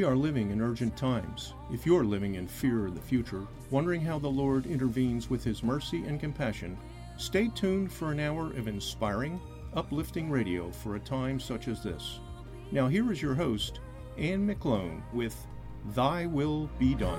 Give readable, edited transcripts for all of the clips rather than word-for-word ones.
are living in urgent times. If you're living in fear of the future, wondering how the Lord intervenes with His mercy and compassion, stay tuned for an hour of inspiring, uplifting radio for a time such as this. Now here is your host, Anne McClone, with Thy Will Be Done.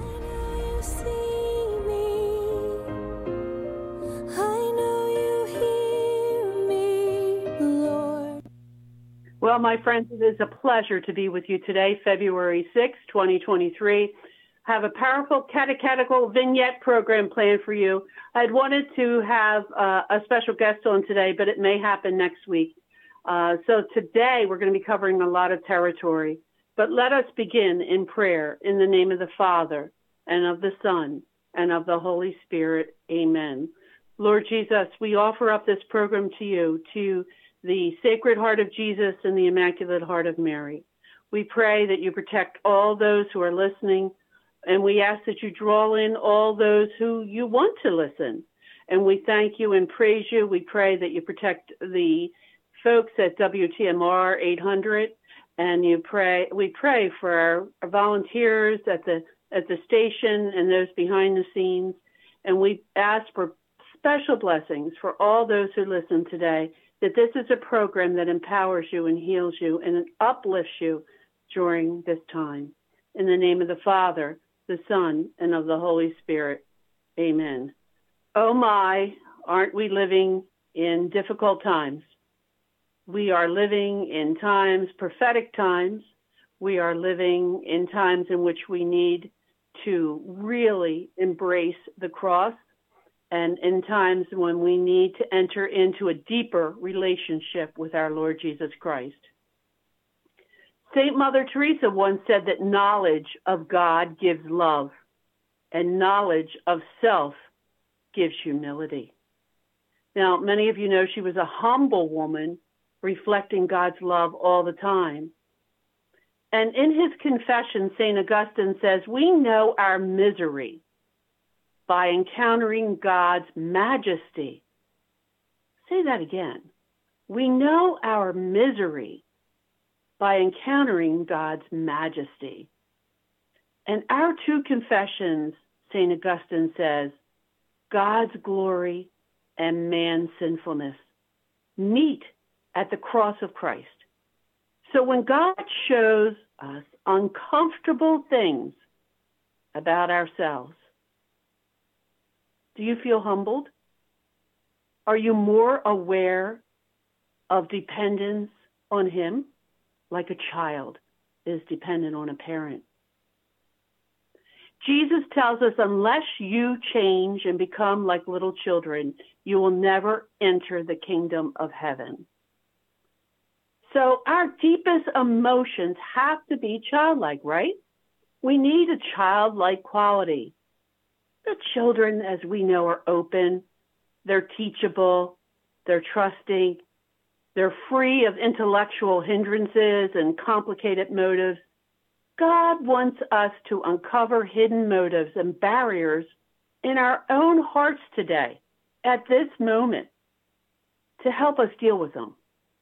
Well, my friends, it is a pleasure to be with you today, February 6, 2023. I have a powerful catechetical vignette program planned for you. I'd wanted to have a special guest on today, but it may happen next week. So today we're going to be covering a lot of territory. But let us begin in prayer in the name of the Father, and of the Son, and of the Holy Spirit. Amen. Lord Jesus, we offer up this program to you, to the Sacred Heart of Jesus and the Immaculate Heart of Mary. We pray that you protect all those who are listening, and we ask that you draw in all those who you want to listen. And we thank you and praise you. We pray that you protect the folks at WTMR 800, and we pray for our volunteers at the station and those behind the scenes. And we ask for special blessings for all those who listen today, that this is a program that empowers you and heals you and uplifts you during this time. In the name of the Father, the Son, and of the Holy Spirit. Amen. Oh my, aren't we living in difficult times? We are living in times, prophetic times. We are living in times in which we need to really embrace the cross, and in times when we need to enter into a deeper relationship with our Lord Jesus Christ. Saint Mother Teresa once said that knowledge of God gives love, and knowledge of self gives humility. Now, many of you know she was a humble woman, reflecting God's love all the time. And in his confession, St. Augustine says, we know our misery by encountering God's majesty. Say that again. We know our misery by encountering God's majesty. And our two confessions, St. Augustine says, God's glory and man's sinfulness meet at the cross of Christ. So when God shows us uncomfortable things about ourselves, do you feel humbled? Are you more aware of dependence on Him, like a child is dependent on a parent? Jesus tells us, unless you change and become like little children, you will never enter the kingdom of heaven. So our deepest emotions have to be childlike, right? We need a childlike quality. The children, as we know, are open, they're teachable, they're trusting, they're free of intellectual hindrances and complicated motives. God wants us to uncover hidden motives and barriers in our own hearts today, at this moment, to help us deal with them.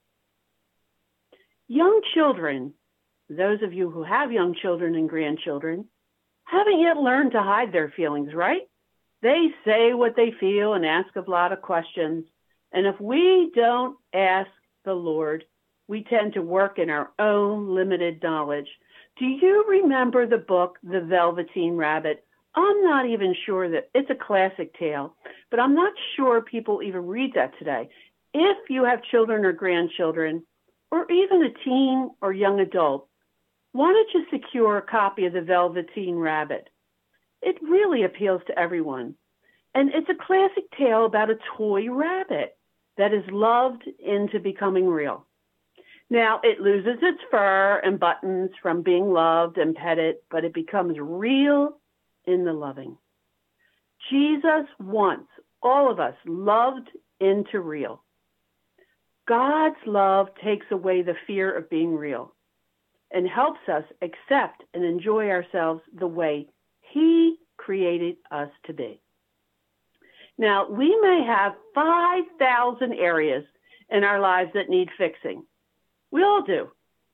Young children, those of you who have young children and grandchildren, haven't yet learned to hide their feelings, right? They say what they feel and ask a lot of questions. And if we don't ask the Lord, we tend to work in our own limited knowledge. Do you remember the book, The Velveteen Rabbit? I'm not even sure that it's a classic tale, but I'm not sure people even read that today. If you have children or grandchildren, or even a teen or young adult, why don't you secure a copy of The Velveteen Rabbit? It really appeals to everyone. And it's a classic tale about a toy rabbit that is loved into becoming real. Now, it loses its fur and buttons from being loved and petted, but it becomes real in the loving. Jesus wants all of us loved into real. God's love takes away the fear of being real and helps us accept and enjoy ourselves the way He created us to be. Now, we may have 5,000 areas in our lives that need fixing. We all do.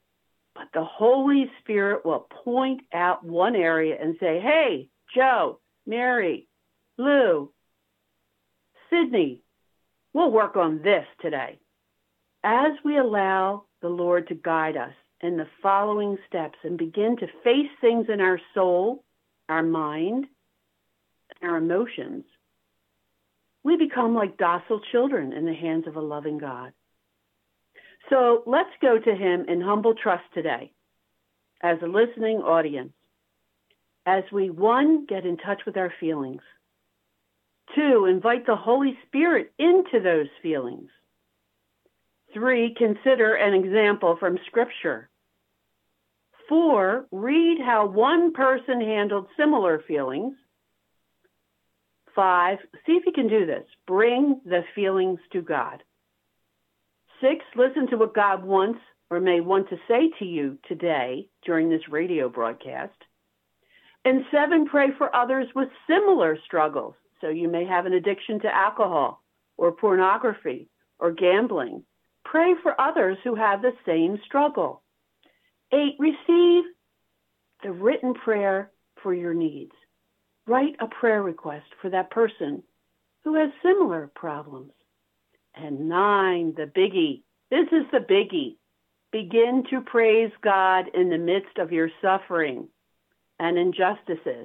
But the Holy Spirit will point out one area and say, hey, Joe, Mary, Lou, Sydney, we'll work on this today. As we allow the Lord to guide us in the following steps and begin to face things in our soul, our mind, our emotions, we become like docile children in the hands of a loving God. So let's go to him in humble trust today as a listening audience, as we, 1, get in touch with our feelings, 2, invite the Holy Spirit into those feelings, 3, consider an example from Scripture, 4, read how one person handled similar feelings, 5, see if you can do this, bring the feelings to God. 6, listen to what God wants or may want to say to you today during this radio broadcast. And 7, pray for others with similar struggles. So you may have an addiction to alcohol or pornography or gambling. Pray for others who have the same struggle. 8, receive the written prayer for your needs. Write a prayer request for that person who has similar problems. And 9, the biggie. This is the biggie. Begin to praise God in the midst of your suffering and injustices.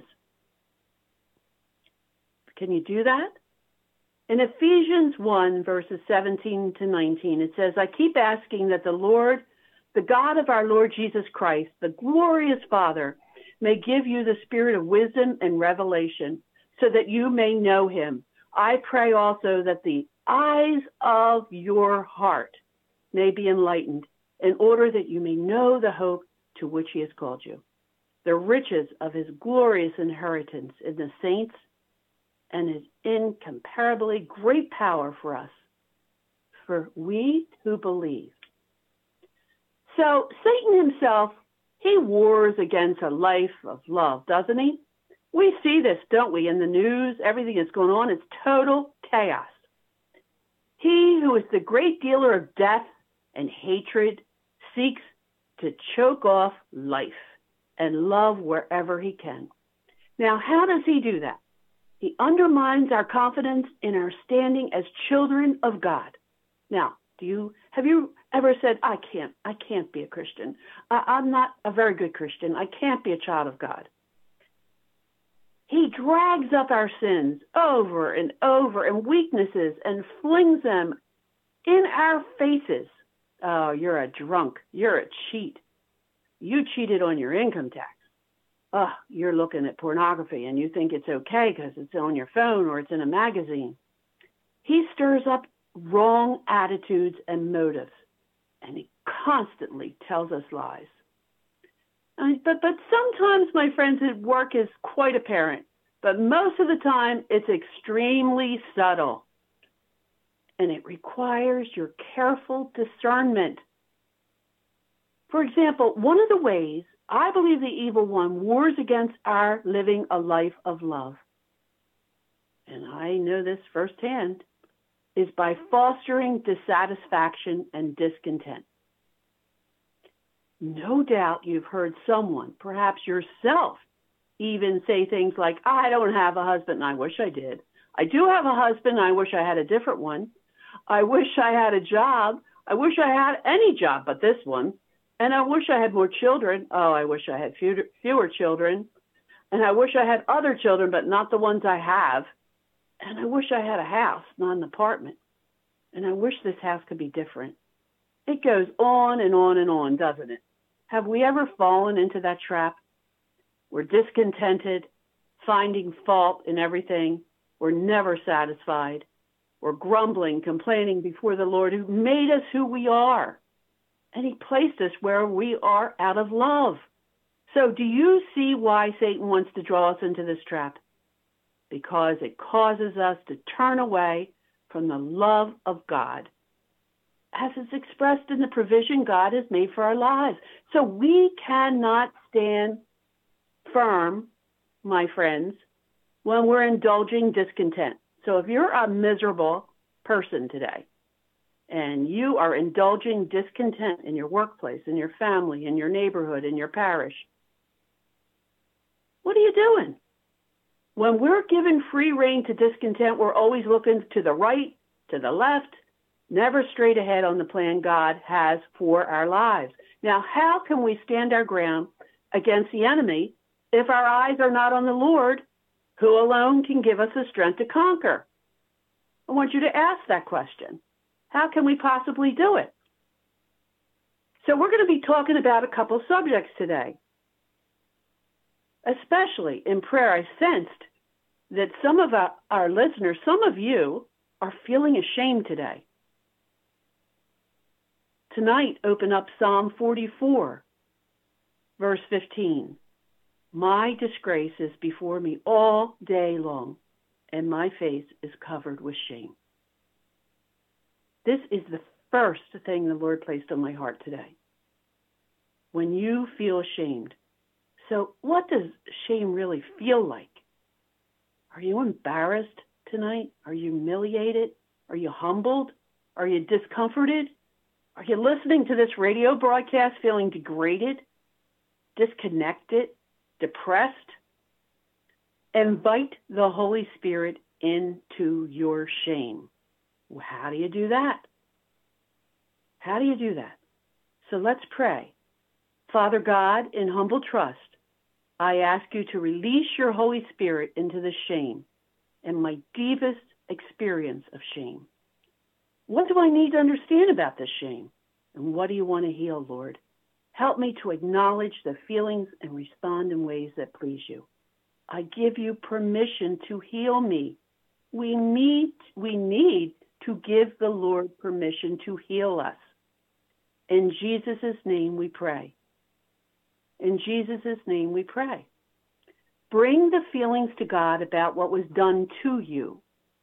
Can you do that? In Ephesians 1, verses 17 to 19, it says, I keep asking that the Lord, the God of our Lord Jesus Christ, the glorious Father, may give you the spirit of wisdom and revelation so that you may know him. I pray also that the eyes of your heart may be enlightened in order that you may know the hope to which he has called you, the riches of his glorious inheritance in the saints, and his incomparably great power for us, for we who believe. So Satan himself, he wars against a life of love, doesn't he? We see this, don't we, in the news, everything that's going on, it's total chaos. He who is the great dealer of death and hatred seeks to choke off life and love wherever he can. Now, how does he do that? He undermines our confidence in our standing as children of God. Now, have you ever said, I can't be a Christian. I'm not a very good Christian. I can't be a child of God. He drags up our sins over and over and weaknesses and flings them in our faces. Oh, you're a drunk. You're a cheat. You cheated on your income tax. Oh, you're looking at pornography and you think it's okay because it's on your phone or it's in a magazine. He stirs up wrong attitudes and motives, and he constantly tells us lies. But sometimes, my friends, his work is quite apparent, but most of the time it's extremely subtle, and it requires your careful discernment. For example, one of the ways I believe the evil one wars against our living a life of love, and I know this firsthand, is by fostering dissatisfaction and discontent. No doubt you've heard someone, perhaps yourself, even say things like, I don't have a husband and I wish I did. I do have a husband and I wish I had a different one. I wish I had a job. I wish I had any job but this one. And I wish I had more children. Oh, I wish I had fewer children. And I wish I had other children, but not the ones I have. And I wish I had a house, not an apartment. And I wish this house could be different. It goes on and on and on, doesn't it? Have we ever fallen into that trap? We're discontented, finding fault in everything. We're never satisfied. We're grumbling, complaining before the Lord who made us who we are. And he placed us where we are out of love. So do you see why Satan wants to draw us into this trap? Because it causes us to turn away from the love of God, as is expressed in the provision God has made for our lives. So we cannot stand firm, my friends, when we're indulging discontent. So if you're a miserable person today, and you are indulging discontent in your workplace, in your family, in your neighborhood, in your parish, what are you doing? When we're given free rein to discontent, we're always looking to the right, to the left, never straight ahead on the plan God has for our lives. Now, how can we stand our ground against the enemy if our eyes are not on the Lord, who alone can give us the strength to conquer? I want you to ask that question. How can we possibly do it? So we're going to be talking about a couple subjects today. Especially in prayer, I sensed that some of our listeners, some of you, are feeling ashamed today. Tonight, open up Psalm 44, verse 15. My disgrace is before me all day long, and my face is covered with shame. This is the first thing the Lord placed on my heart today. When you feel ashamed. So what does shame really feel like? Are you embarrassed tonight? Are you humiliated? Are you humbled? Are you discomforted? Are you listening to this radio broadcast feeling degraded, disconnected, depressed? Invite the Holy Spirit into your shame. Well, how do you do that? How do you do that? So let's pray. Father God, in humble trust, I ask you to release your Holy Spirit into the shame and my deepest experience of shame. What do I need to understand about this shame? And what do you want to heal, Lord? Help me to acknowledge the feelings and respond in ways that please you. I give you permission to heal me. We need to give the Lord permission to heal us. In Jesus' name we pray. In Jesus' name we pray. Bring the feelings to God about what was done to you.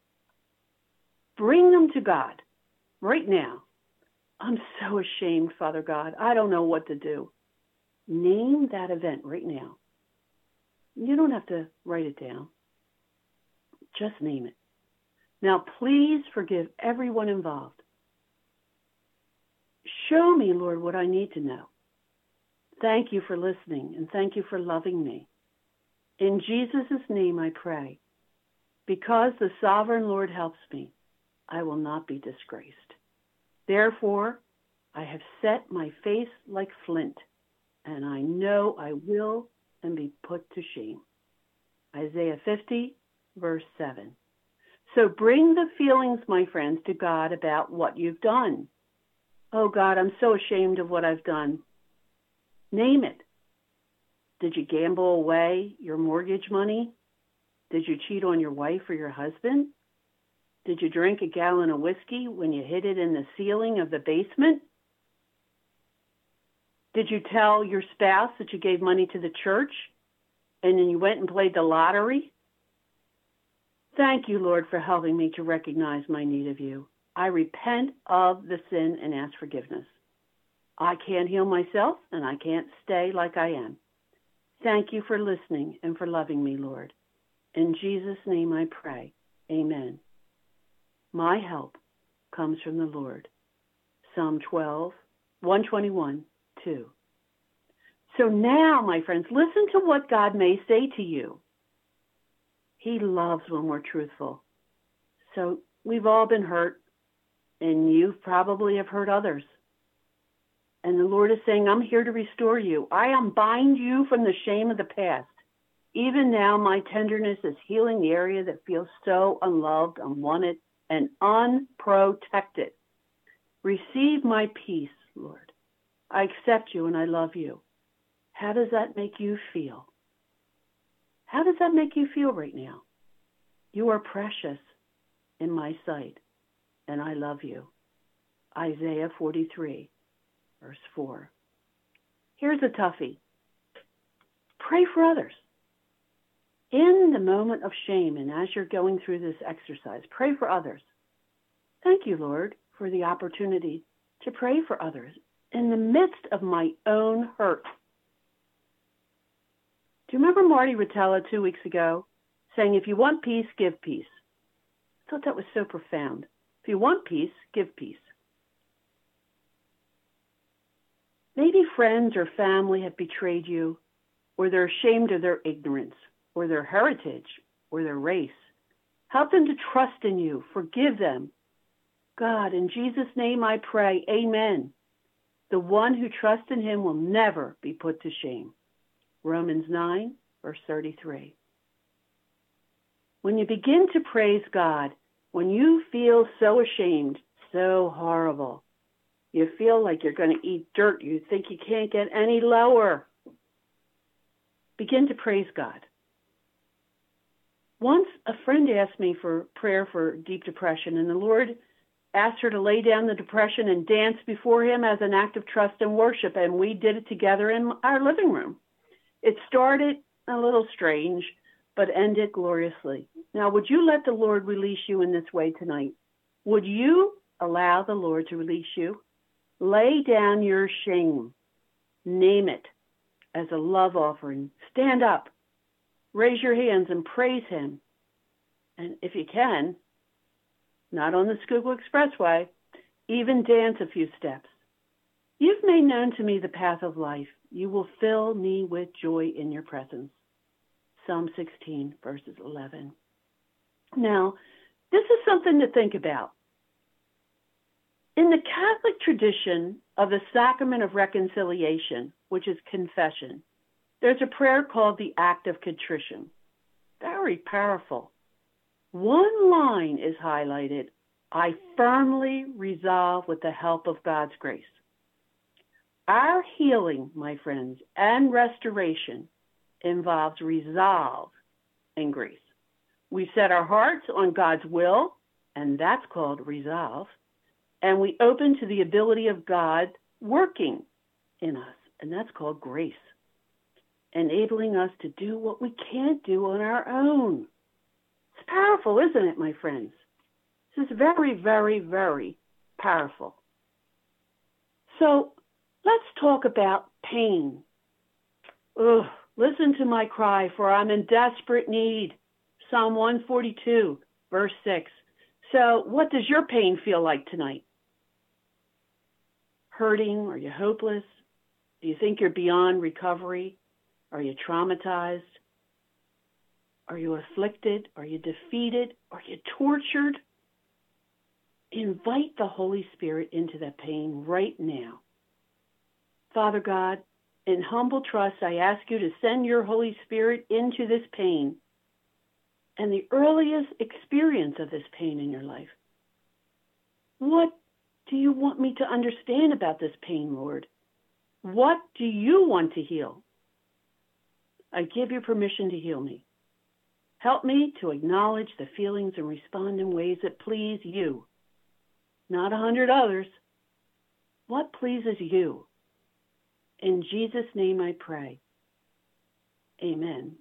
Bring them to God right now. I'm so ashamed, Father God. I don't know what to do. Name that event right now. You don't have to write it down. Just name it. Now, please forgive everyone involved. Show me, Lord, what I need to know. Thank you for listening, and thank you for loving me. In Jesus' name I pray. Because the sovereign Lord helps me, I will not be disgraced. Therefore, I have set my face like flint, and I know I will and be put to shame. Isaiah 50, verse 7. So bring the feelings, my friends, to God about what you've done. Oh God, I'm so ashamed of what I've done. Name it. Did you gamble away your mortgage money? Did you cheat on your wife or your husband? Did you drink a gallon of whiskey when you hid it in the ceiling of the basement? Did you tell your spouse that you gave money to the church and then you went and played the lottery? Thank you, Lord, for helping me to recognize my need of you. I repent of the sin and ask forgiveness. I can't heal myself, and I can't stay like I am. Thank you for listening and for loving me, Lord. In Jesus' name I pray. Amen. My help comes from the Lord. Psalm 121, 2. So now, my friends, listen to what God may say to you. He loves when we're truthful. So we've all been hurt, and you probably have hurt others. And the Lord is saying, I'm here to restore you. I unbind you from the shame of the past. Even now, my tenderness is healing the area that feels so unloved, unwanted, and unprotected. Receive my peace, Lord. I accept you and I love you. How does that make you feel? How does that make you feel right now? You are precious in my sight, and I love you. Isaiah 43. Verse 4. Here's a toughie. Pray for others. In the moment of shame and as you're going through this exercise, pray for others. Thank you, Lord, for the opportunity to pray for others in the midst of my own hurt. Do you remember Marty Rotella 2 weeks ago saying, if you want peace, give peace? I thought that was so profound. If you want peace, give peace. Maybe friends or family have betrayed you, or they're ashamed of their ignorance, or their heritage, or their race. Help them to trust in you. Forgive them. God, in Jesus' name I pray, amen. The one who trusts in him will never be put to shame. Romans 9, verse 33. When you begin to praise God, when you feel so ashamed, so horrible, you feel like you're going to eat dirt, you think you can't get any lower, begin to praise God. Once a friend asked me for prayer for deep depression, and the Lord asked her to lay down the depression and dance before him as an act of trust and worship, and we did it together in our living room. It started a little strange, but ended gloriously. Now, would you let the Lord release you in this way tonight? Would you allow the Lord to release you? Lay down your shame. Name it as a love offering. Stand up. Raise your hands and praise him. And if you can, not on the Schuylkill Expressway, even dance a few steps. You've made known to me the path of life. You will fill me with joy in your presence. Psalm 16, verses 11. Now, this is something to think about. In the Catholic tradition of the Sacrament of Reconciliation, which is confession, there's a prayer called the Act of Contrition. Very powerful. One line is highlighted: I firmly resolve with the help of God's grace. Our healing, my friends, and restoration involves resolve and grace. We set our hearts on God's will, and that's called resolve, and we open to the ability of God working in us, and that's called grace, enabling us to do what we can't do on our own. It's powerful, isn't it, my friends? This is very, very, very powerful. So let's talk about pain. Listen to my cry, for I'm in desperate need. Psalm 142, verse 6. So what does your pain feel like tonight? Hurting? Are you hopeless? Do you think you're beyond recovery? Are you traumatized? Are you afflicted? Are you defeated? Are you tortured? Invite the Holy Spirit into that pain right now. Father God, in humble trust, I ask you to send your Holy Spirit into this pain and the earliest experience of this pain in your life. What do you want me to understand about this pain, Lord? What do you want to heal? I give you permission to heal me. Help me to acknowledge the feelings and respond in ways that please you, not 100 others. What pleases you? In Jesus' name I pray. Amen.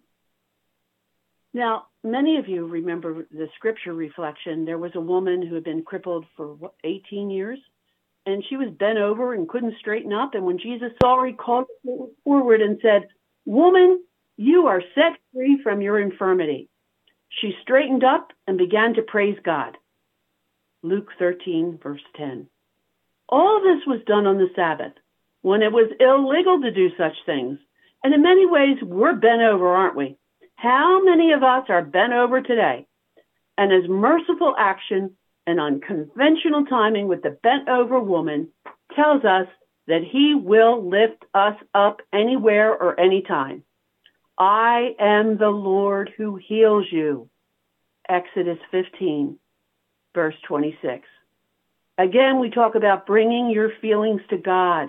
Now, many of you remember the scripture reflection. There was a woman who had been crippled for 18 years, and she was bent over and couldn't straighten up. And when Jesus saw her, he called her forward and said, "Woman, you are set free from your infirmity." She straightened up and began to praise God. Luke 13, verse 10. All of this was done on the Sabbath, when it was illegal to do such things. And in many ways, we're bent over, aren't we? How many of us are bent over today? And as merciful action and unconventional timing with the bent over woman tells us that he will lift us up anywhere or anytime. I am the Lord who heals you. Exodus 15, verse 26. Again, we talk about bringing your feelings to God.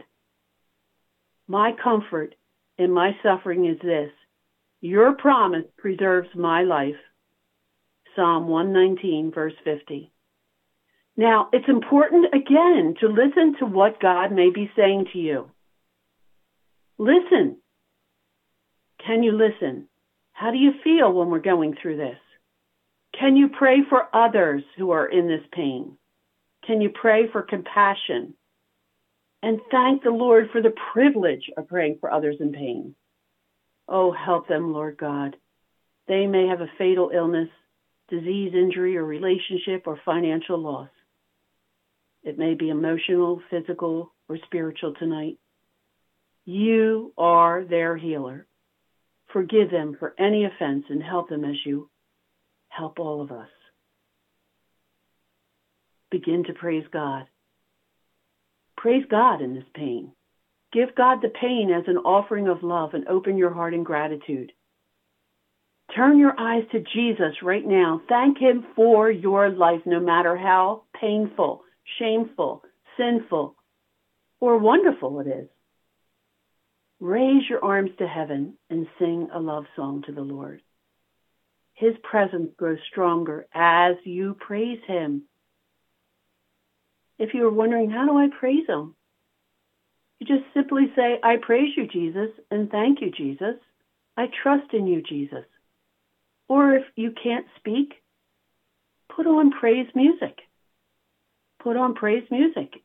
My comfort in my suffering is this: your promise preserves my life. Psalm 119, verse 50. Now, it's important, again, to listen to what God may be saying to you. Listen. Can you listen? How do you feel when we're going through this? Can you pray for others who are in this pain? Can you pray for compassion? And thank the Lord for the privilege of praying for others in pain. Oh, help them, Lord God. They may have a fatal illness, disease, injury, or relationship, or financial loss. It may be emotional, physical, or spiritual tonight. You are their healer. Forgive them for any offense and help them as you help all of us. Begin to praise God. Praise God in this pain. Give God the pain as an offering of love and open your heart in gratitude. Turn your eyes to Jesus right now. Thank him for your life, no matter how painful, shameful, sinful, or wonderful it is. Raise your arms to heaven and sing a love song to the Lord. His presence grows stronger as you praise him. If you are wondering, how do I praise him? You just simply say, I praise you, Jesus, and thank you, Jesus. I trust in you, Jesus. Or if you can't speak, put on praise music. Put on praise music.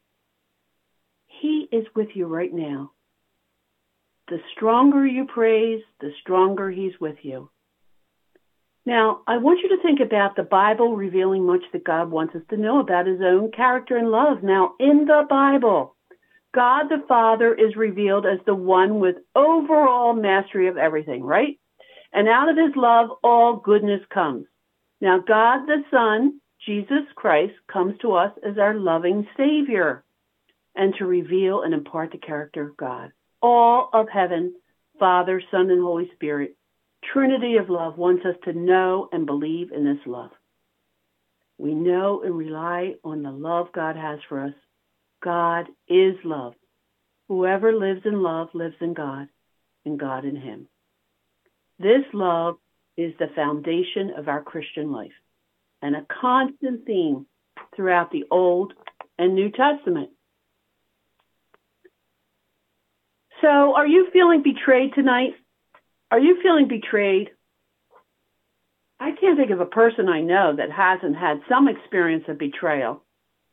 He is with you right now. The stronger you praise, the stronger he's with you. Now, I want you to think about the Bible revealing much that God wants us to know about his own character and love. Now, in the Bible, God the Father is revealed as the one with overall mastery of everything, right? And out of his love, all goodness comes. Now, God the Son, Jesus Christ, comes to us as our loving Savior and to reveal and impart the character of God. All of heaven, Father, Son, and Holy Spirit, Trinity of love, wants us to know and believe in this love. We know and rely on the love God has for us. God is love. Whoever lives in love lives in God, and God in him. This love is the foundation of our Christian life and a constant theme throughout the Old and New Testament. So, are you feeling betrayed tonight? Are you feeling betrayed? I can't think of a person I know that hasn't had some experience of betrayal.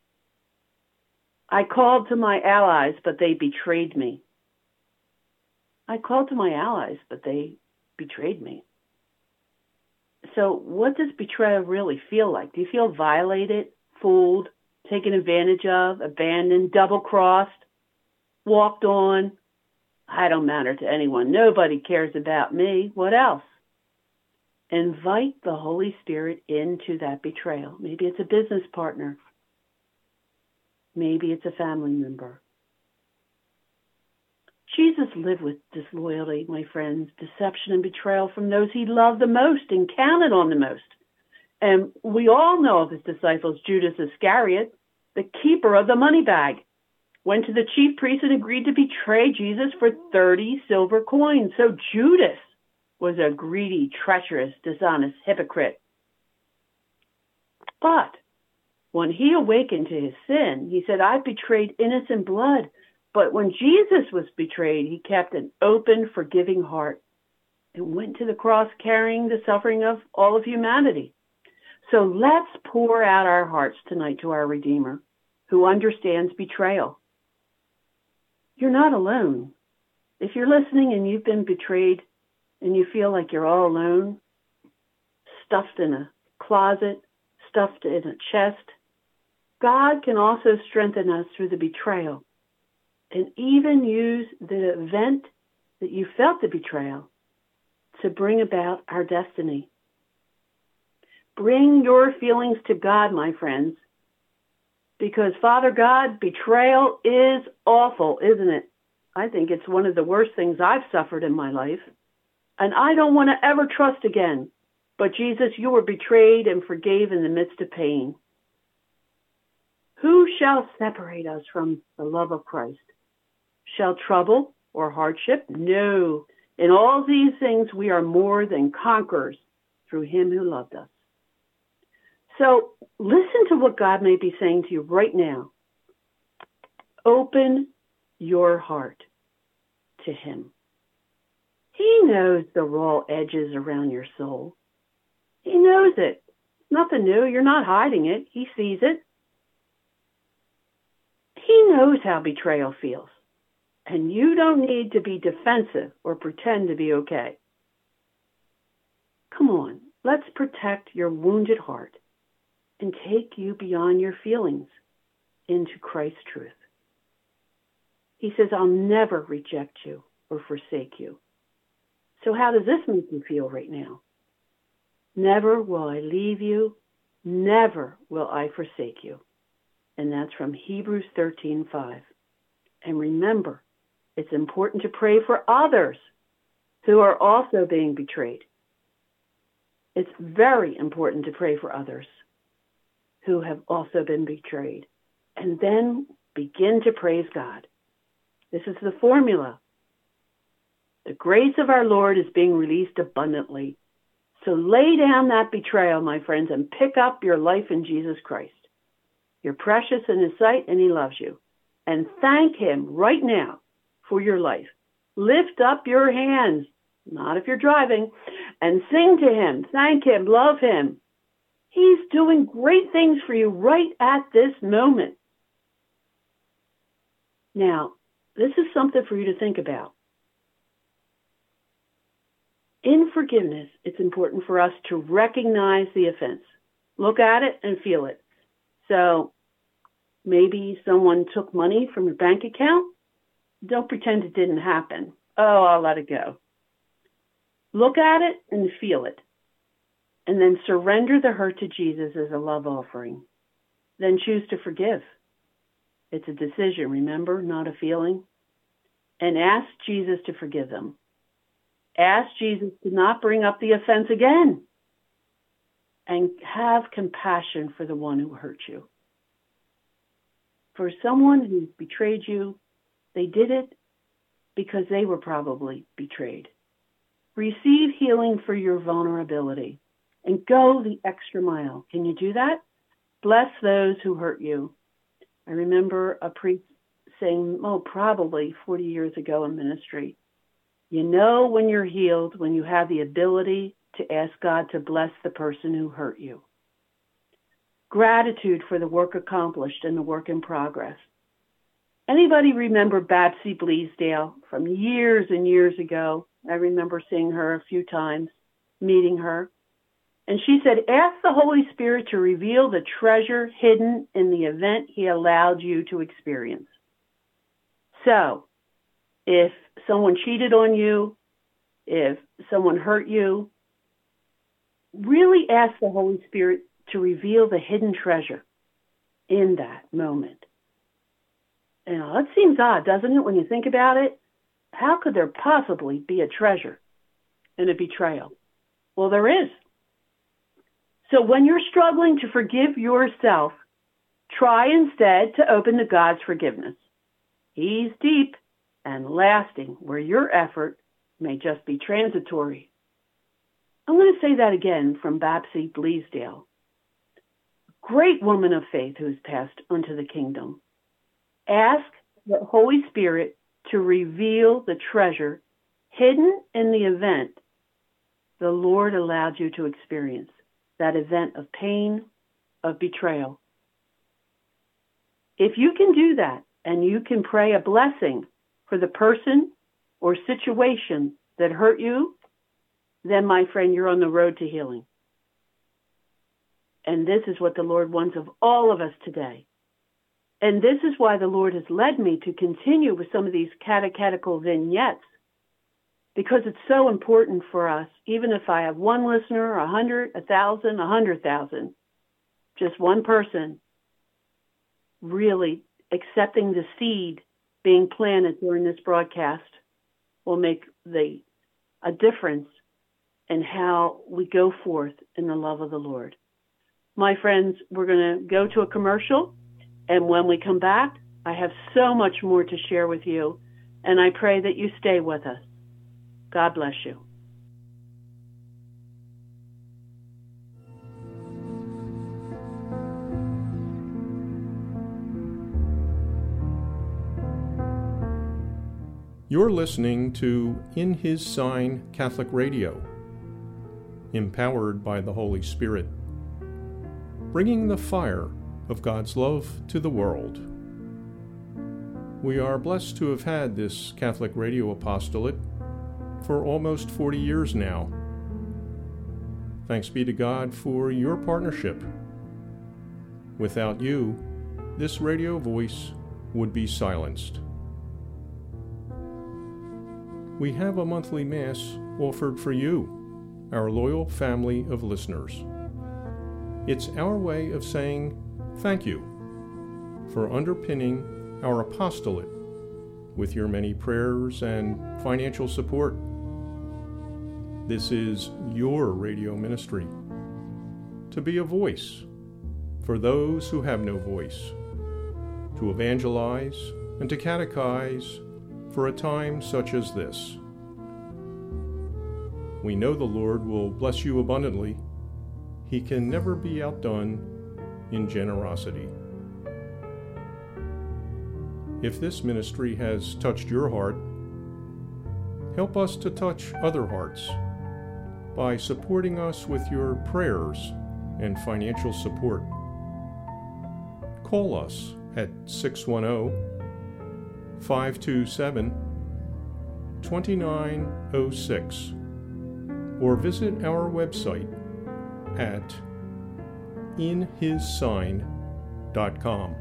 I called to my allies, but they betrayed me. I called to my allies, but they betrayed me. So what does betrayal really feel like? Do you feel violated, fooled, taken advantage of, abandoned, double-crossed, walked on? I don't matter to anyone. Nobody cares about me. What else? Invite the Holy Spirit into that betrayal. Maybe it's a business partner. Maybe it's a family member. Jesus lived with disloyalty, my friends, deception and betrayal from those he loved the most and counted on the most. And we all know of his disciples, Judas Iscariot, the keeper of the money bag, went to the chief priest and agreed to betray Jesus for 30 silver coins. So Judas was a greedy, treacherous, dishonest hypocrite. But when he awakened to his sin, he said, I betrayed innocent blood. But when Jesus was betrayed, he kept an open, forgiving heart and went to the cross carrying the suffering of all of humanity. So let's pour out our hearts tonight to our Redeemer, who understands betrayal. You're not alone. If you're listening and you've been betrayed and you feel like you're all alone, stuffed in a closet, stuffed in a chest, God can also strengthen us through the betrayal and even use the event that you felt the betrayal to bring about our destiny. Bring your feelings to God, my friends, because Father God, betrayal is awful, isn't it? I think it's one of the worst things I've suffered in my life, and I don't want to ever trust again. But Jesus, you were betrayed and forgave in the midst of pain. Who shall separate us from the love of Christ? Shall trouble or hardship? No. In all these things we are more than conquerors through him who loved us. So listen to what God may be saying to you right now. Open your heart to him. He knows the raw edges around your soul. He knows it. Nothing new. You're not hiding it. He sees it. He knows how betrayal feels. And you don't need to be defensive or pretend to be okay. Come on, let's protect your wounded heart and take you beyond your feelings into Christ's truth. He says, I'll never reject you or forsake you. So how does this make you feel right now? Never will I leave you. Never will I forsake you. And that's from Hebrews 13:5. And remember, it's important to pray for others who are also being betrayed. It's very important to pray for others who have also been betrayed. And then begin to praise God. This is the formula. The grace of our Lord is being released abundantly. So lay down that betrayal, my friends, and pick up your life in Jesus Christ. You're precious in His sight, and He loves you. And thank Him right now for your life. Lift up your hands, not if you're driving, and sing to Him. Thank Him. Love Him. He's doing great things for you right at this moment. Now, this is something for you to think about. In forgiveness, it's important for us to recognize the offense. Look at it and feel it. So maybe someone took money from your bank account. Don't pretend it didn't happen. Oh, I'll let it go. Look at it and feel it. And then surrender the hurt to Jesus as a love offering. Then choose to forgive. It's a decision, remember, not a feeling. And ask Jesus to forgive them. Ask Jesus to not bring up the offense again. And have compassion for the one who hurt you. For someone who betrayed you, they did it because they were probably betrayed. Receive healing for your vulnerability and go the extra mile. Can you do that? Bless those who hurt you. I remember a priest saying, probably 40 years ago in ministry, you know when you're healed, when you have the ability to ask God to bless the person who hurt you. Gratitude for the work accomplished and the work in progress. Anybody remember Babsy Bleasdale from years and years ago? I remember seeing her a few times, meeting her. And she said, ask the Holy Spirit to reveal the treasure hidden in the event He allowed you to experience. So, if someone cheated on you, if someone hurt you, really ask the Holy Spirit to reveal the hidden treasure in that moment. Now, that seems odd, doesn't it, when you think about it? How could there possibly be a treasure in a betrayal? Well, there is. So when you're struggling to forgive yourself, try instead to open to God's forgiveness. He's deep and lasting, where your effort may just be transitory. I'm going to say that again from Babsy Bleasdale. Great woman of faith who has passed unto the kingdom. Ask the Holy Spirit to reveal the treasure hidden in the event the Lord allowed you to experience, that event of pain, of betrayal. If you can do that, and you can pray a blessing for the person or situation that hurt you, then, my friend, you're on the road to healing. And this is what the Lord wants of all of us today. And this is why the Lord has led me to continue with some of these catechetical vignettes, because it's so important for us, even if I have one listener, 100, 1,000, 100,000, just one person really accepting the seed being planted during this broadcast will make a difference in how we go forth in the love of the Lord. My friends, we're going to go to a commercial, and when we come back, I have so much more to share with you, and I pray that you stay with us. God bless you. You're listening to In His Sign Catholic Radio, empowered by the Holy Spirit, bringing the fire of God's love to the world. We are blessed to have had this Catholic radio apostolate for almost 40 years now. Thanks be to God for your partnership. Without you, this radio voice would be silenced. we have a monthly Mass offered for you, our loyal family of listeners. It's our way of saying thank you for underpinning our apostolate with your many prayers and financial support. This is your radio ministry, to be a voice for those who have no voice, to evangelize and to catechize for a time such as this. We know the Lord will bless you abundantly. He can never be outdone in generosity. If this ministry has touched your heart, help us to touch other hearts by supporting us with your prayers and financial support. Call us at 610-527-2906 or visit our website at inhissign.com.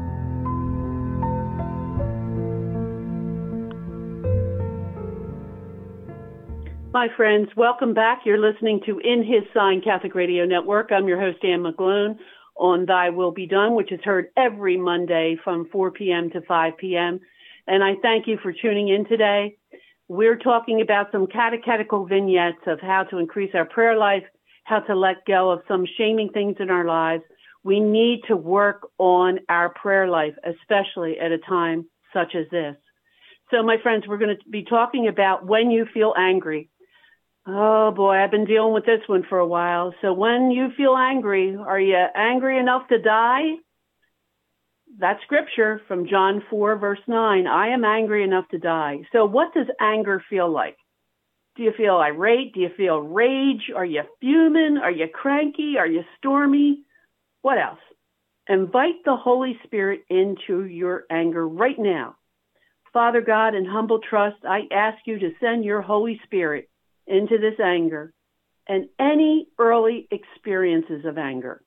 My friends, welcome back. You're listening to In His Sign Catholic Radio Network. I'm your host, Ann McGlone, on Thy Will Be Done, which is heard every Monday from 4 p.m. to 5 p.m. And I thank you for tuning in today. We're talking about some catechetical vignettes of how to increase our prayer life, how to let go of some shaming things in our lives. We need to work on our prayer life, especially at a time such as this. So, my friends, we're going to be talking about when you feel angry. Oh, boy, I've been dealing with this one for a while. So when you feel angry, are you angry enough to die? That's scripture from John 4, verse 9. I am angry enough to die. So what does anger feel like? Do you feel irate? Do you feel rage? Are you fuming? Are you cranky? Are you stormy? What else? Invite the Holy Spirit into your anger right now. Father God, in humble trust, I ask you to send your Holy Spirit into this anger and any early experiences of anger.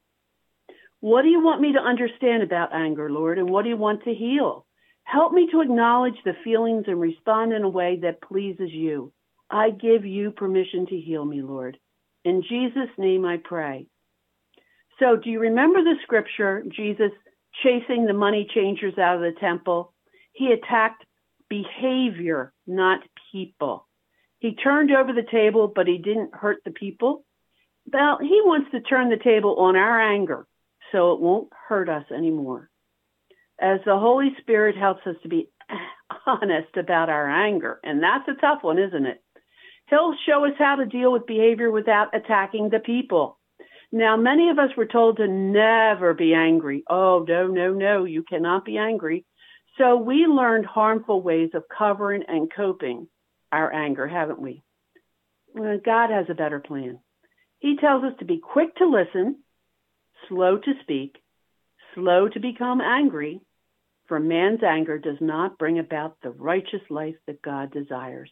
What do you want me to understand about anger, Lord, and what do you want to heal? Help me to acknowledge the feelings and respond in a way that pleases you. I give you permission to heal me, Lord. In Jesus' name I pray. So do you remember the scripture, Jesus chasing the money changers out of the temple? He attacked behavior, not people. He turned over the table, but he didn't hurt the people. Well, he wants to turn the table on our anger so it won't hurt us anymore. As the Holy Spirit helps us to be honest about our anger, and that's a tough one, isn't it? He'll show us how to deal with behavior without attacking the people. Now, many of us were told to never be angry. Oh, no, you cannot be angry. So we learned harmful ways of covering and coping our anger, haven't we? Well, God has a better plan. He tells us to be quick to listen, slow to speak, slow to become angry, for man's anger does not bring about the righteous life that God desires.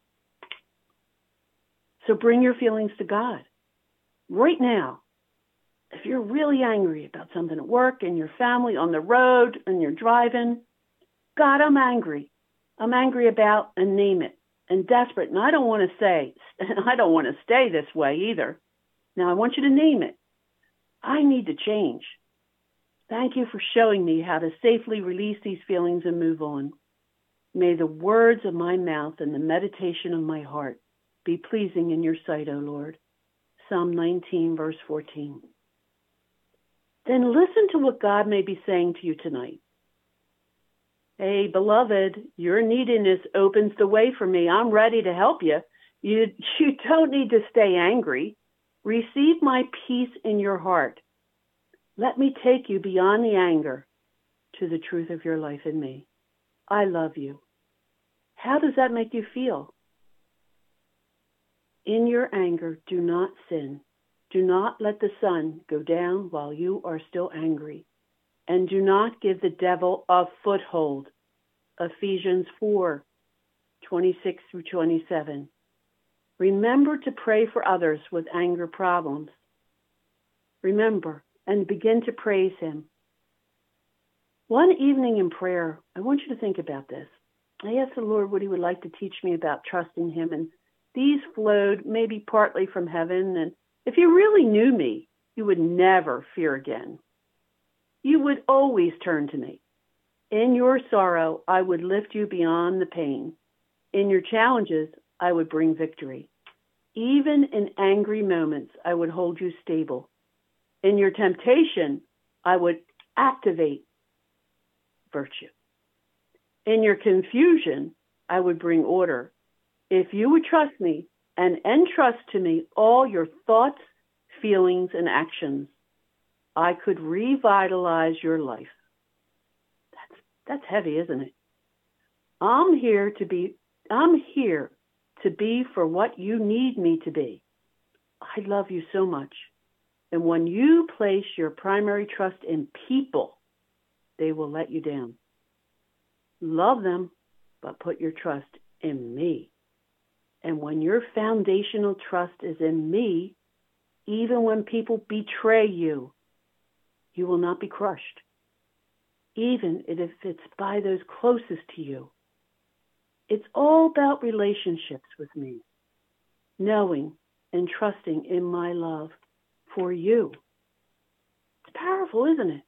So bring your feelings to God right now. If you're really angry about something at work, in your family, on the road, and you're driving, God, I'm angry. I'm angry about, and name it, and desperate. And I don't want to stay this way either. Now I want you to name it. I need to change. Thank you for showing me how to safely release these feelings and move on. May the words of my mouth and the meditation of my heart be pleasing in your sight, O Lord. Psalm 19, verse 14. Then listen to what God may be saying to you tonight. Hey, beloved, your neediness opens the way for me. I'm ready to help you. You don't need to stay angry. Receive my peace in your heart. Let me take you beyond the anger to the truth of your life in me. I love you. How does that make you feel? In your anger, do not sin. Do not let the sun go down while you are still angry. And do not give the devil a foothold. Ephesians 4, 26 through 27. Remember to pray for others with anger problems. Remember and begin to praise him. One evening in prayer, I want you to think about this. I asked the Lord what he would like to teach me about trusting him, and these flowed maybe partly from heaven. And if you really knew me, you would never fear again. You would always turn to me. In your sorrow, I would lift you beyond the pain. In your challenges, I would bring victory. Even in angry moments, I would hold you stable. In your temptation, I would activate virtue. In your confusion, I would bring order. If you would trust me and entrust to me all your thoughts, feelings, and actions, I could revitalize your life. That's heavy, isn't it? I'm here to be for what you need me to be. I love you so much. And when you place your primary trust in people, they will let you down. Love them, but put your trust in me. And when your foundational trust is in me, even when people betray you, you will not be crushed. Even if it's by those closest to you. It's all about relationships with me, knowing and trusting in my love for you. It's powerful, isn't it?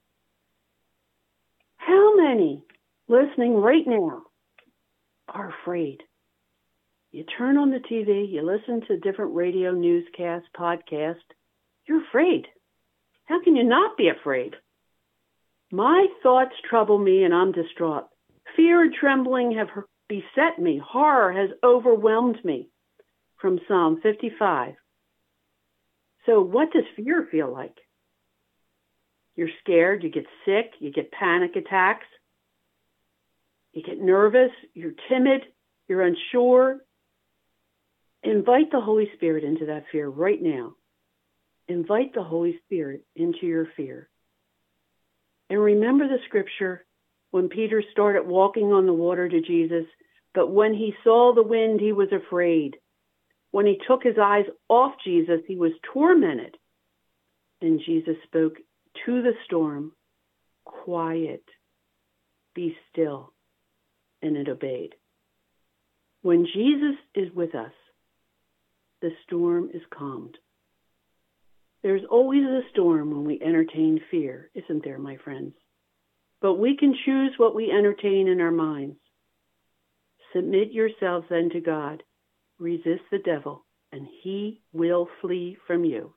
How many listening right now are afraid? You turn on the TV, you listen to different radio, newscasts, podcasts. You're afraid. How can you not be afraid? My thoughts trouble me and I'm distraught. Fear and trembling have beset me. Horror has overwhelmed me. From Psalm 55. So what does fear feel like? You're scared, you get sick, you get panic attacks, you get nervous, you're timid, you're unsure. Invite the Holy Spirit into that fear right now. Invite the Holy Spirit into your fear. And remember the scripture when Peter started walking on the water to Jesus, but when he saw the wind, he was afraid. When he took his eyes off Jesus, he was tormented. And Jesus spoke to the storm, quiet, be still, and it obeyed. When Jesus is with us, the storm is calmed. There's always a storm when we entertain fear, isn't there, my friends? But we can choose what we entertain in our minds. Submit yourselves then to God. Resist the devil, and he will flee from you.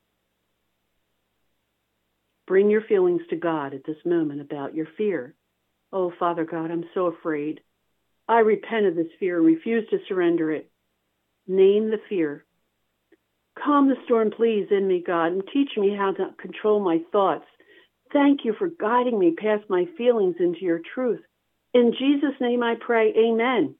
Bring your feelings to God at this moment about your fear. Oh, Father God, I'm so afraid. I repent of this fear and refuse to surrender it. Name the fear. Calm the storm, please, in me, God, and teach me how to control my thoughts. Thank you for guiding me past my feelings into your truth. In Jesus' name I pray, amen.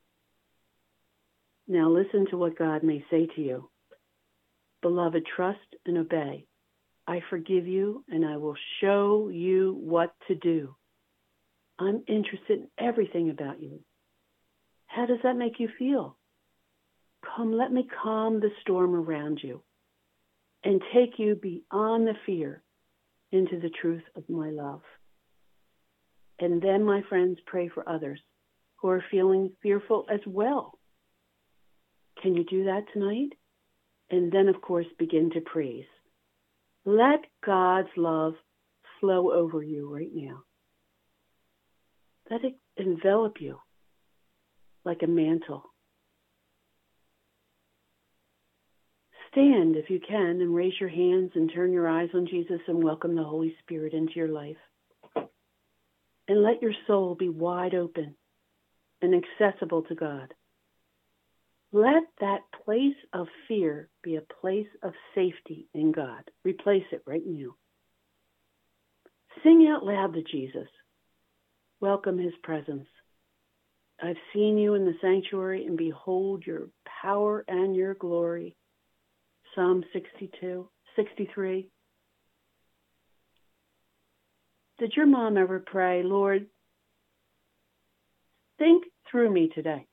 Now listen to what God may say to you. Beloved, trust and obey. I forgive you, and I will show you what to do. I'm interested in everything about you. How does that make you feel? Come, let me calm the storm around you and take you beyond the fear into the truth of my love. And then, my friends, pray for others who are feeling fearful as well. Can you do that tonight? And then, of course, begin to praise. Let God's love flow over you right now. Let it envelop you like a mantle. Stand if you can and raise your hands and turn your eyes on Jesus and welcome the Holy Spirit into your life. And let your soul be wide open and accessible to God. Let that place of fear be a place of safety in God. Replace it right now. Sing out loud to Jesus. Welcome his presence. I've seen you in the sanctuary and behold your power and your glory. Psalm 63. Did your mom ever pray, Lord, think through me today?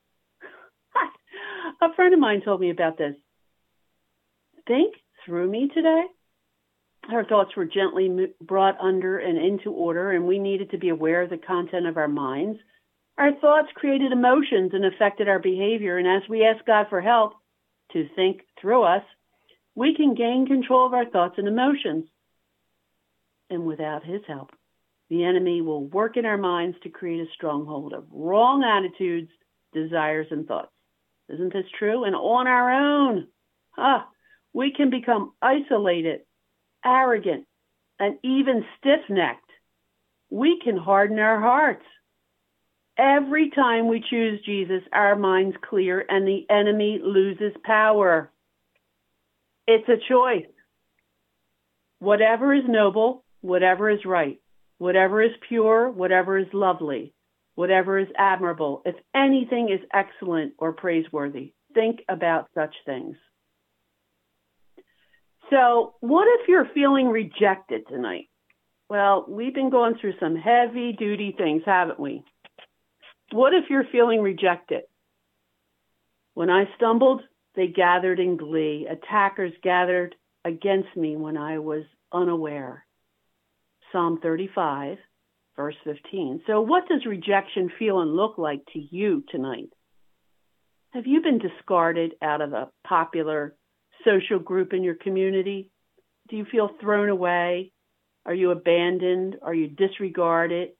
A friend of mine told me about this. Think through me today? Our thoughts were gently brought under and into order, and we needed to be aware of the content of our minds, Our thoughts created emotions and affected our behavior. And as we ask God for help to think through us, we can gain control of our thoughts and emotions. And without his help, the enemy will work in our minds to create a stronghold of wrong attitudes, desires, and thoughts. Isn't this true? And on our own, we can become isolated, arrogant, and even stiff-necked. We can harden our hearts. Every time we choose Jesus, our minds clear and the enemy loses power. It's a choice. Whatever is noble, whatever is right, whatever is pure, whatever is lovely, whatever is admirable, if anything is excellent or praiseworthy, think about such things. So, what if you're feeling rejected tonight? Well, we've been going through some heavy-duty things, haven't we? What if you're feeling rejected? When I stumbled, they gathered in glee. Attackers gathered against me when I was unaware. Psalm 35, verse 15. So what does rejection feel and look like to you tonight? Have you been discarded out of a popular social group in your community? Do you feel thrown away? Are you abandoned? Are you disregarded?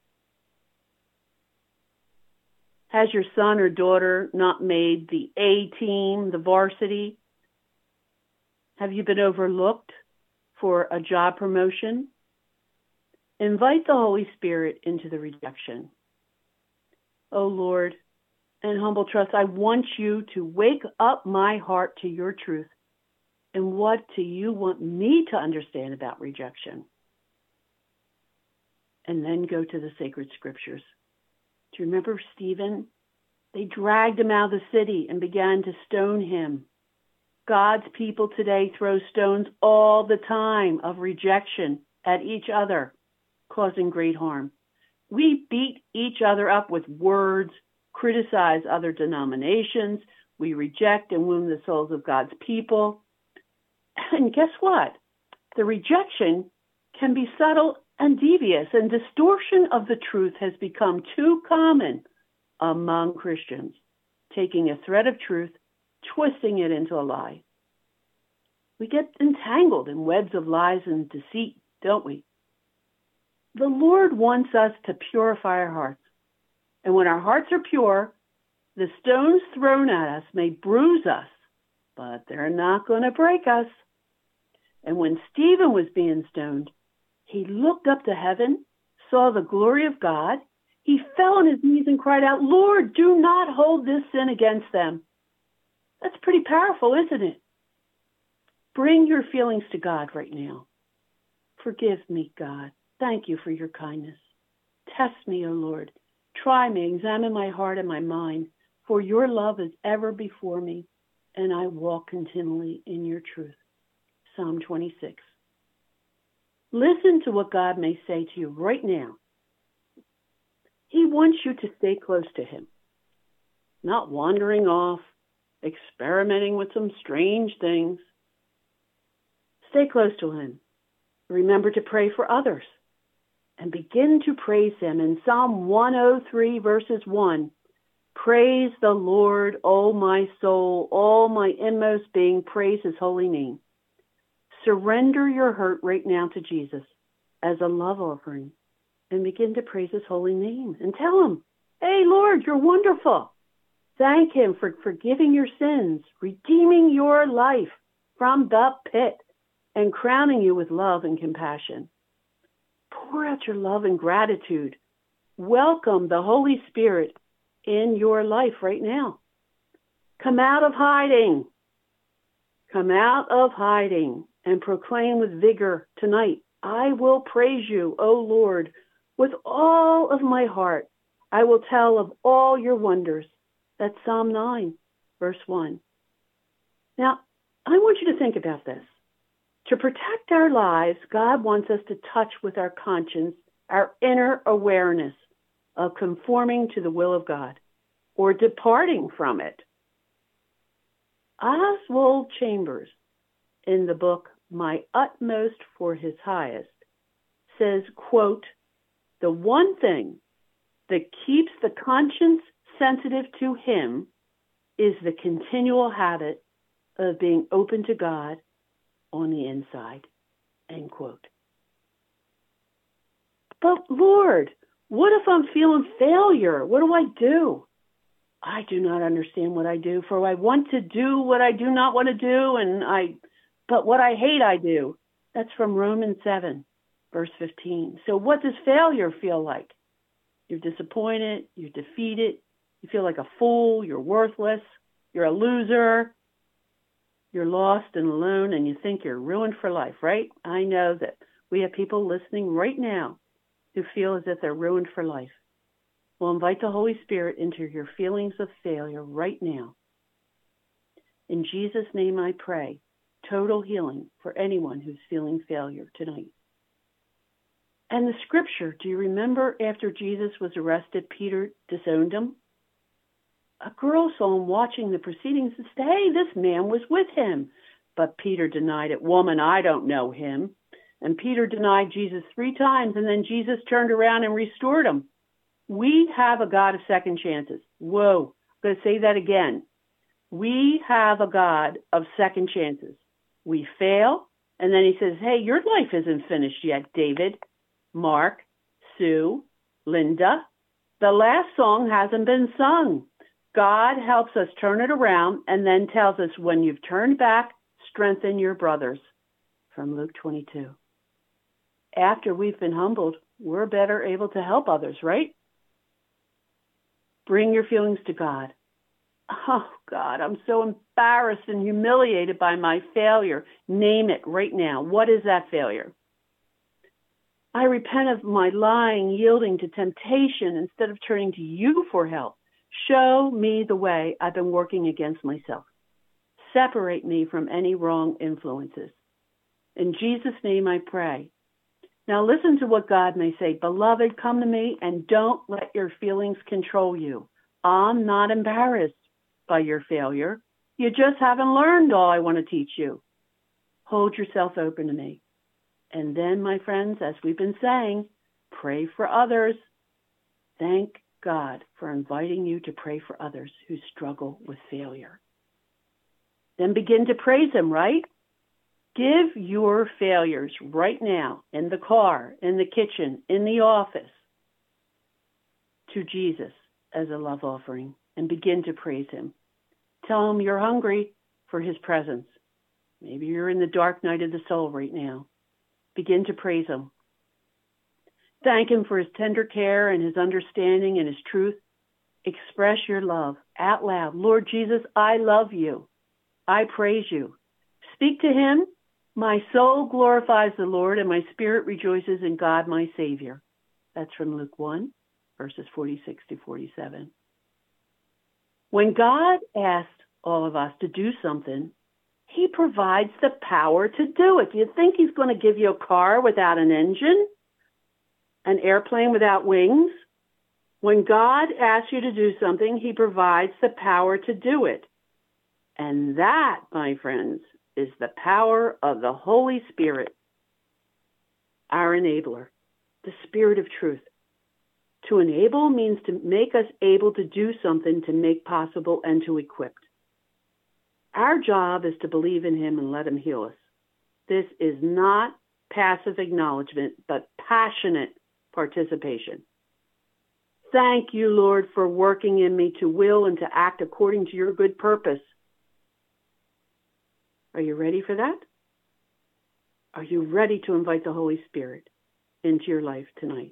Has your son or daughter not made the A team, the varsity? Have you been overlooked for a job promotion? Invite the Holy Spirit into the rejection. Oh Lord, in humble trust, I want you to wake up my heart to your truth. And what do you want me to understand about rejection? And then go to the sacred scriptures. Do you remember Stephen? They dragged him out of the city and began to stone him. God's people today throw stones all the time of rejection at each other, causing great harm. We beat each other up with words, criticize other denominations. We reject and wound the souls of God's people. And guess what? The rejection can be subtle and devious, and distortion of the truth has become too common among Christians, taking a thread of truth, twisting it into a lie. We get entangled in webs of lies and deceit, don't we? The Lord wants us to purify our hearts. And when our hearts are pure, the stones thrown at us may bruise us, but they're not going to break us. And when Stephen was being stoned, he looked up to heaven, saw the glory of God. He fell on his knees and cried out, Lord, do not hold this sin against them. That's pretty powerful, isn't it? Bring your feelings to God right now. Forgive me, God. Thank you for your kindness. Test me, O Lord. Try me, examine my heart and my mind, for your love is ever before me, and I walk continually in your truth. Psalm 26. Listen to what God may say to you right now. He wants you to stay close to him, not wandering off, experimenting with some strange things. Stay close to him. Remember to pray for others and begin to praise him. In Psalm 103, verses 1, praise the Lord, O my soul, all my inmost being, praise his holy name. Surrender your hurt right now to Jesus as a love offering and begin to praise his holy name and tell him, hey, Lord, you're wonderful. Thank him for forgiving your sins, redeeming your life from the pit, and crowning you with love and compassion. Pour out your love and gratitude. Welcome the Holy Spirit in your life right now. Come out of hiding. Come out of hiding and proclaim with vigor tonight, I will praise you, O Lord, with all of my heart. I will tell of all your wonders. That's Psalm 9, verse 1. Now, I want you to think about this. To protect our lives, God wants us to touch with our conscience, our inner awareness of conforming to the will of God or departing from it. Oswald Chambers, in the book My Utmost for His Highest, says, quote, the one thing that keeps the conscience sensitive to him is the continual habit of being open to God on the inside, end quote. But Lord, what if I'm feeling failure? What do I do? I do not understand what I do, for I want to do what I do not want to do, but what I hate I do. That's from Romans 7, verse 15. So what does failure feel like? You're disappointed, you're defeated, you feel like a fool, you're worthless, you're a loser, you're lost and alone, and you think you're ruined for life, right? I know that we have people listening right now who feel as if they're ruined for life. Well, invite the Holy Spirit into your feelings of failure right now. In Jesus' name I pray, total healing for anyone who's feeling failure tonight. And the scripture, do you remember after Jesus was arrested, Peter disowned him? A girl saw him watching the proceedings and said, hey, this man was with him. But Peter denied it. Woman, I don't know him. And Peter denied Jesus 3 times, and then Jesus turned around and restored him. We have a God of second chances. Whoa, I'm going to say that again. We have a God of second chances. We fail, and then he says, hey, your life isn't finished yet, David, Mark, Sue, Linda. The last song hasn't been sung. God helps us turn it around and then tells us, when you've turned back, strengthen your brothers. From Luke 22. After we've been humbled, we're better able to help others, right? Bring your feelings to God. Oh, God, I'm so embarrassed and humiliated by my failure. Name it right now. What is that failure? I repent of my lying, yielding to temptation instead of turning to you for help. Show me the way I've been working against myself. Separate me from any wrong influences. In Jesus' name I pray. Now listen to what God may say. Beloved, come to me and don't let your feelings control you. I'm not embarrassed by your failure. You just haven't learned all I want to teach you. Hold yourself open to me. And then, my friends, as we've been saying, pray for others. Thank God for inviting you to pray for others who struggle with failure. Then begin to praise him, right? Give your failures right now, in the car, in the kitchen, in the office, to Jesus as a love offering, and begin to praise him. Tell him you're hungry for his presence. Maybe you're in the dark night of the soul right now. Begin to praise him. Thank him for his tender care and his understanding and his truth. Express your love out loud. Lord Jesus, I love you. I praise you. Speak to him. My soul glorifies the Lord, and my spirit rejoices in God, my Savior. That's from Luke 1, verses 46 to 47. When God asked all of us to do something, he provides the power to do it. Do you think he's going to give you a car without an engine? An airplane without wings? When God asks you to do something, he provides the power to do it. And that, my friends, is the power of the Holy Spirit, our enabler, the Spirit of truth. To enable means to make us able to do something, to make possible, and to equip. Our job is to believe in him and let him heal us. This is not passive acknowledgement, but passionate participation. Thank you, Lord, for working in me to will and to act according to your good purpose. Are you ready for that? Are you ready to invite the Holy Spirit into your life tonight?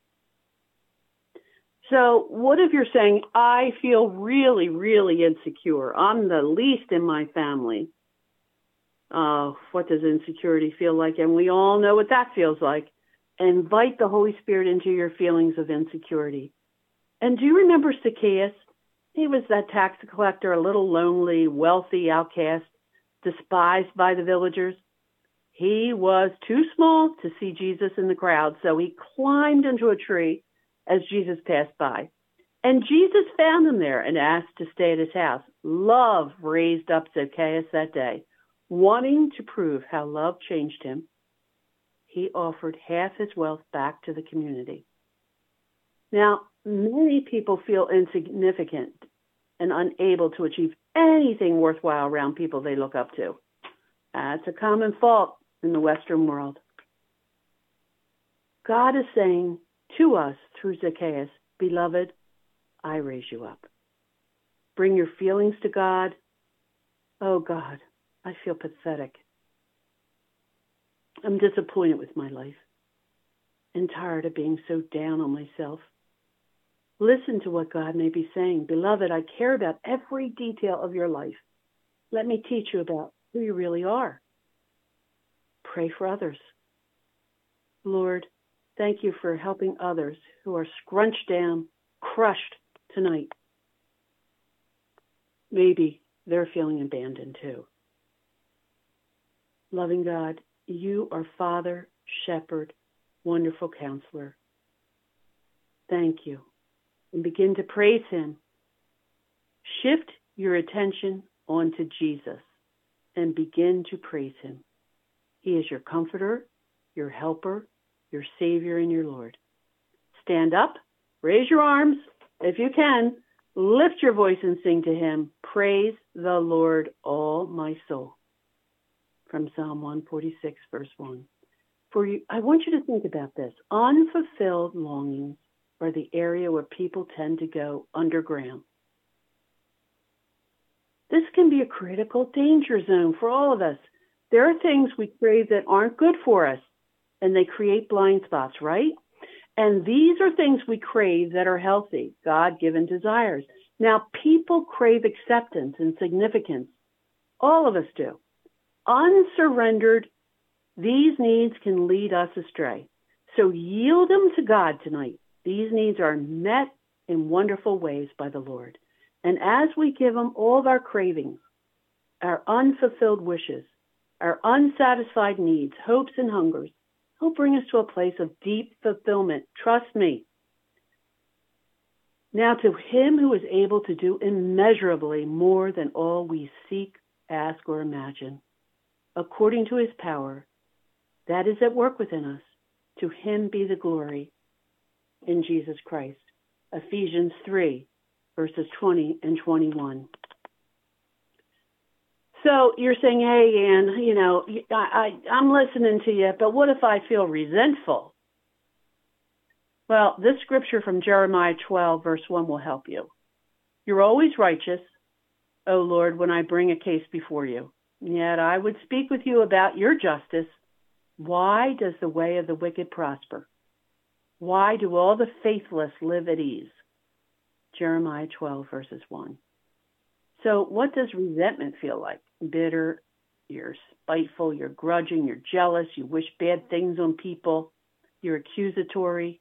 So what if you're saying, I feel really, really insecure. I'm the least in my family. What does insecurity feel like? And we all know what that feels like. Invite the Holy Spirit into your feelings of insecurity. And do you remember Zacchaeus? He was that tax collector, a little lonely, wealthy outcast, despised by the villagers. He was too small to see Jesus in the crowd, so he climbed into a tree as Jesus passed by. And Jesus found him there and asked to stay at his house. Love raised up Zacchaeus that day. Wanting to prove how love changed him, he offered half his wealth back to the community. Now, many people feel insignificant and unable to achieve anything worthwhile around people they look up to. That's a common fault in the Western world. God is saying to us through Zacchaeus, beloved, I raise you up. Bring your feelings to God. Oh God, I feel pathetic. I'm disappointed with my life and tired of being so down on myself. Listen to what God may be saying. Beloved, I care about every detail of your life. Let me teach you about who you really are. Pray for others. Lord, thank you for helping others who are scrunched down, crushed tonight. Maybe they're feeling abandoned too. Loving God, you are Father, Shepherd, wonderful Counselor. Thank you. And begin to praise him. Shift your attention onto Jesus and begin to praise him. He is your comforter, your helper, your Savior, and your Lord. Stand up, raise your arms if you can, lift your voice and sing to him. Praise the Lord, all my soul. From Psalm 146, verse 1. I want you to think about this. Unfulfilled longings are the area where people tend to go underground. This can be a critical danger zone for all of us. There are things we crave that aren't good for us, and they create blind spots, right? And these are things we crave that are healthy, God-given desires. Now, people crave acceptance and significance. All of us do. Unsurrendered, these needs can lead us astray. So yield them to God tonight. These needs are met in wonderful ways by the Lord. And as we give him all of our cravings, our unfulfilled wishes, our unsatisfied needs, hopes, and hungers, he'll bring us to a place of deep fulfillment. Trust me. Now to him who is able to do immeasurably more than all we seek, ask, or imagine, according to his power, that is at work within us, to him be the glory in Jesus Christ. Ephesians 3, verses 20 and 21. So you're saying, hey, Ann, I'm listening to you, but what if I feel resentful? Well, this scripture from Jeremiah 12, verse 1 will help you. You're always righteous, O Lord, when I bring a case before you. Yet I would speak with you about your justice. Why does the way of the wicked prosper? Why do all the faithless live at ease? Jeremiah 12, verses 1. So what does resentment feel like? Bitter, you're spiteful, you're grudging, you're jealous, you wish bad things on people, you're accusatory.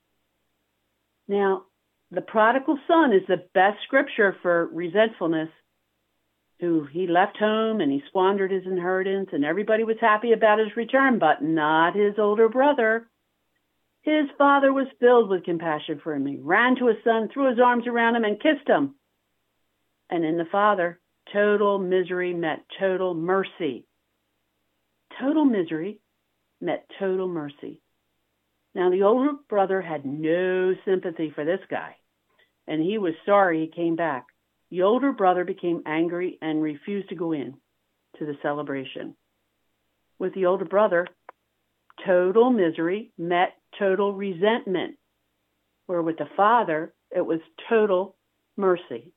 Now, the prodigal son is the best scripture for resentfulness. Who he left home and he squandered his inheritance and everybody was happy about his return, but not his older brother. His father was filled with compassion for him. He ran to his son, threw his arms around him and kissed him. And in the father, total misery met total mercy. Total misery met total mercy. Now the older brother had no sympathy for this guy, and he was sorry he came back. The older brother became angry and refused to go in to the celebration. With the older brother, total misery met total resentment, where with the father, it was total mercy.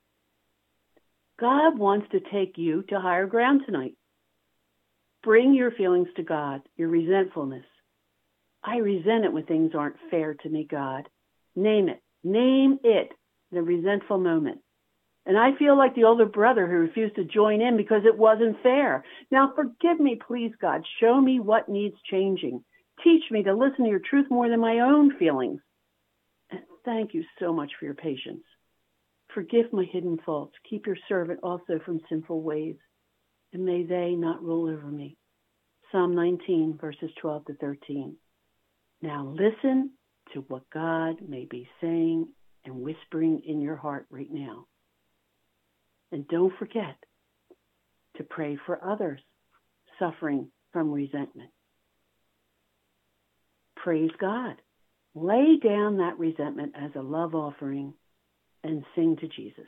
God wants to take you to higher ground tonight. Bring your feelings to God, your resentfulness. I resent it when things aren't fair to me, God. Name it. Name it, the resentful moment. And I feel like the older brother who refused to join in because it wasn't fair. Now forgive me, please, God. Show me what needs changing. Teach me to listen to your truth more than my own feelings. And thank you so much for your patience. Forgive my hidden faults. Keep your servant also from sinful ways. And may they not rule over me. Psalm 19, verses 12 to 13. Now listen to what God may be saying and whispering in your heart right now. And don't forget to pray for others suffering from resentment. Praise God. Lay down that resentment as a love offering and sing to Jesus.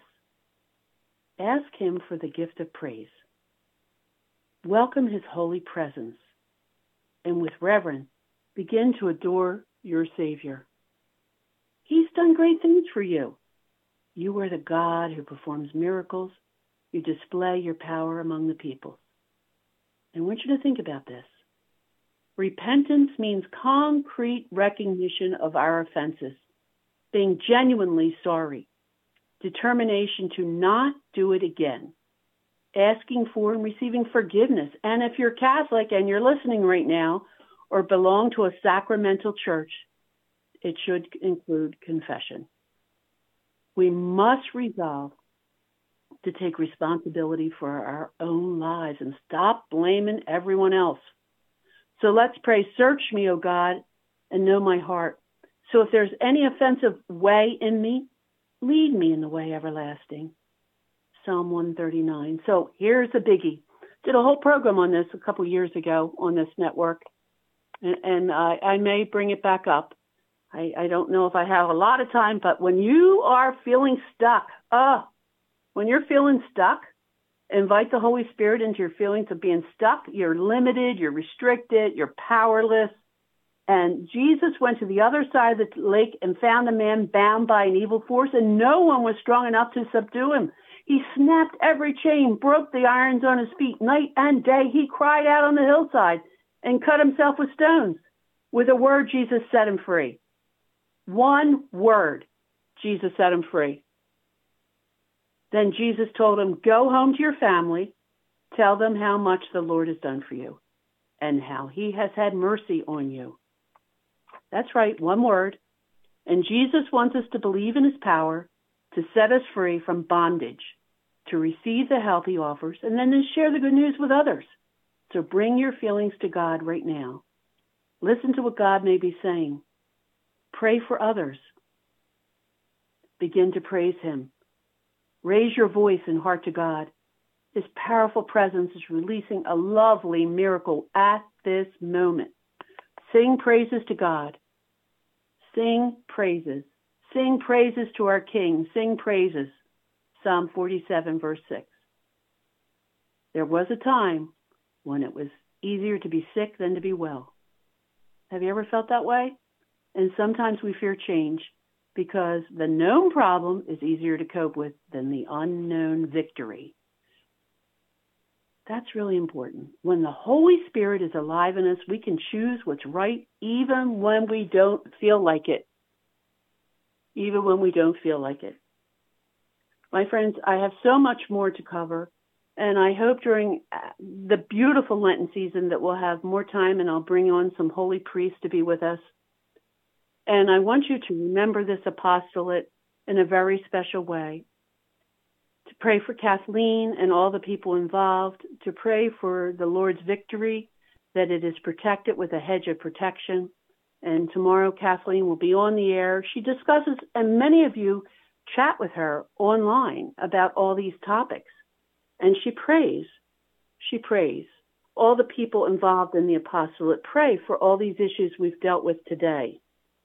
Ask him for the gift of praise. Welcome his holy presence, and with reverence, begin to adore your Savior. He's done great things for you. You are the God who performs miracles. You display your power among the peoples. I want you to think about this. Repentance means concrete recognition of our offenses, being genuinely sorry, determination to not do it again, asking for and receiving forgiveness. And if you're Catholic and you're listening right now or belong to a sacramental church, it should include confession. We must resolve to take responsibility for our own lives and stop blaming everyone else. So let's pray, search me, O God, and know my heart. So if there's any offensive way in me, lead me in the way everlasting. Psalm 139. So here's a biggie. Did a whole program on this a couple years ago on this network, and I may bring it back up. I don't know if I have a lot of time, but when you are feeling stuck, when you're feeling stuck, invite the Holy Spirit into your feelings of being stuck. You're limited, you're restricted, you're powerless. And Jesus went to the other side of the lake and found a man bound by an evil force, and no one was strong enough to subdue him. He snapped every chain, broke the irons on his feet. Night and day, he cried out on the hillside and cut himself with stones. With a word, Jesus set him free. One word, Jesus set him free. Then Jesus told him, go home to your family, tell them how much the Lord has done for you and how he has had mercy on you. That's right, one word. And Jesus wants us to believe in his power to set us free from bondage, to receive the help he offers, and then to share the good news with others. So bring your feelings to God right now. Listen to what God may be saying. Pray for others. Begin to praise him. Raise your voice and heart to God. His powerful presence is releasing a lovely miracle at this moment. Sing praises to God. Sing praises. Sing praises to our King. Sing praises. Psalm 47, verse 6. There was a time when it was easier to be sick than to be well. Have you ever felt that way? And sometimes we fear change because the known problem is easier to cope with than the unknown victory. That's really important. When the Holy Spirit is alive in us, we can choose what's right even when we don't feel like it. Even when we don't feel like it. My friends, I have so much more to cover, and I hope during the beautiful Lenten season that we'll have more time, and I'll bring on some holy priests to be with us. And I want you to remember this apostolate in a very special way. To pray for Kathleen and all the people involved, to pray for the Lord's victory, that it is protected with a hedge of protection. And tomorrow Kathleen will be on the air. She discusses, and many of you chat with her online about all these topics. And she prays. All the people involved in the apostolate pray for all these issues we've dealt with today.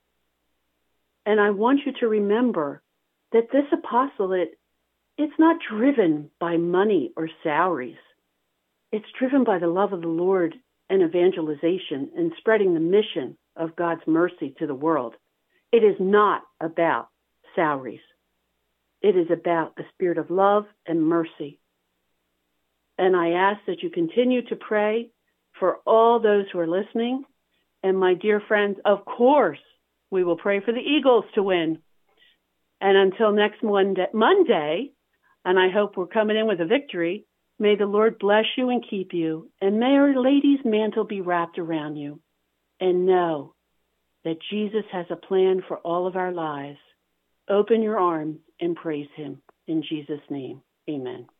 And I want you to remember that this apostolate, it's not driven by money or salaries. It's driven by the love of the Lord and evangelization and spreading the mission of God's mercy to the world. It is not about salaries. It is about the spirit of love and mercy. And I ask that you continue to pray for all those who are listening. And my dear friends, of course, we will pray for the Eagles to win. And until next Monday, and I hope we're coming in with a victory, may the Lord bless you and keep you, and may Our Lady's mantle be wrapped around you. And know that Jesus has a plan for all of our lives. Open your arms and praise him. In Jesus' name, amen.